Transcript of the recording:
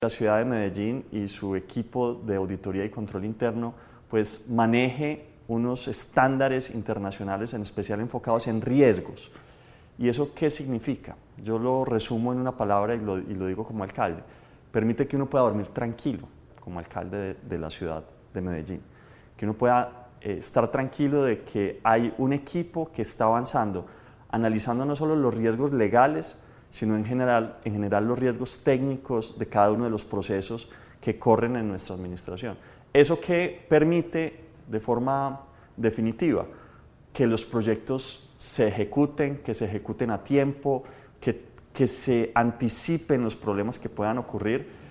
La ciudad de Medellín y su equipo de auditoría y control interno pues maneje unos estándares internacionales, en especial enfocados en riesgos. ¿Y eso qué significa? Yo lo resumo en una palabra y lo digo como alcalde. Permite que uno pueda dormir tranquilo como alcalde de la ciudad de Medellín, que uno pueda estar tranquilo de que hay un equipo que está avanzando, analizando no solo los riesgos legales, sino en general los riesgos técnicos de cada uno de los procesos que corren en nuestra administración. Eso que permite de forma definitiva que los proyectos se ejecuten a tiempo, que se anticipen los problemas que puedan ocurrir